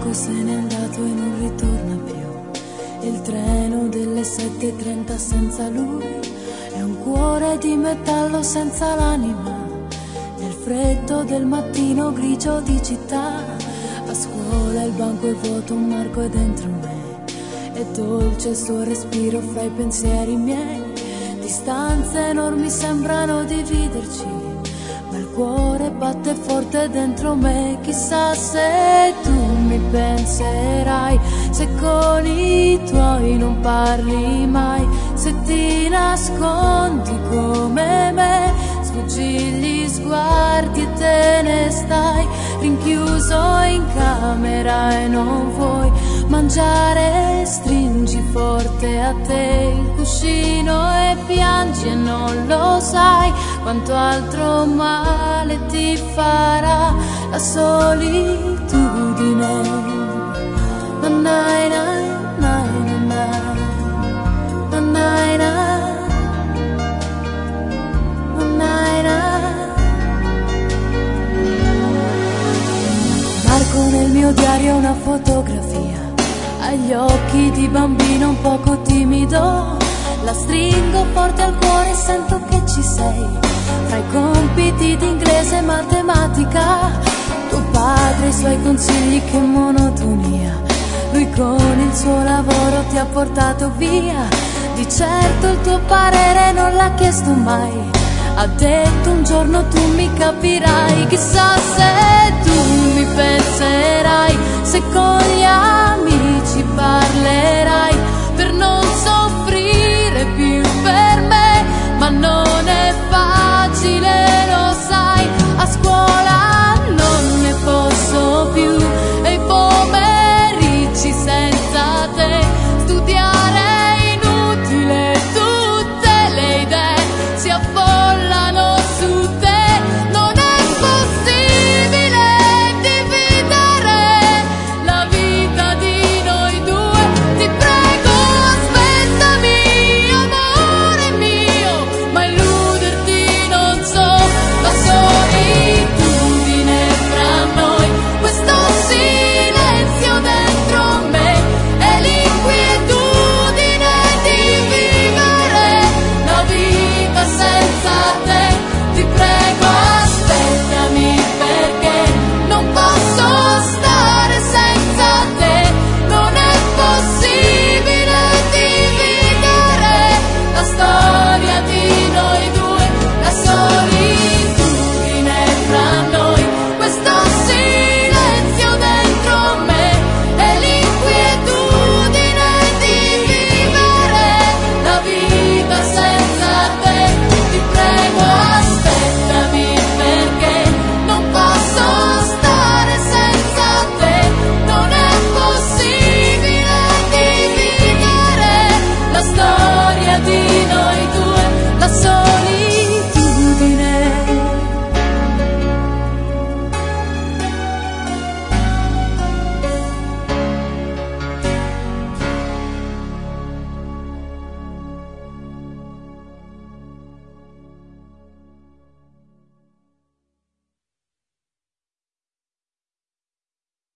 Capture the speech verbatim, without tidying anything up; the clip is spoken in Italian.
Marco se n'è andato e non ritorna più. Il treno delle sette e trenta senza lui è un cuore di metallo senza l'anima. Nel freddo del mattino grigio di città, a scuola il banco è vuoto, un Marco è dentro me. È dolce il suo respiro fra i pensieri miei. Distanze enormi sembrano dividerci, ma il cuore batte forte dentro me. Chissà se tu mi penserai, se con i tuoi non parli mai, se ti nascondi come me, sfuggi gli sguardi e te ne stai rinchiuso in camera e non vuoi mangiare. Stringi forte a te il cuscino e piangi e non lo sai quanto altro male ti farà la solitudine. Nanai, nai, nai, nanai, nanai, nanai, nanai. Marco nel mio diario una fotografia, agli occhi di bambino un poco timido. La stringo forte al cuore e sento che ci sei. Fra i compiti di inglese e matematica, tuo padre e i suoi consigli, che monotonia. Lui con il suo lavoro ti ha portato via. Di certo il tuo parere non l'ha chiesto mai. Ha detto un giorno tu mi capirai. Chissà se tu mi pensi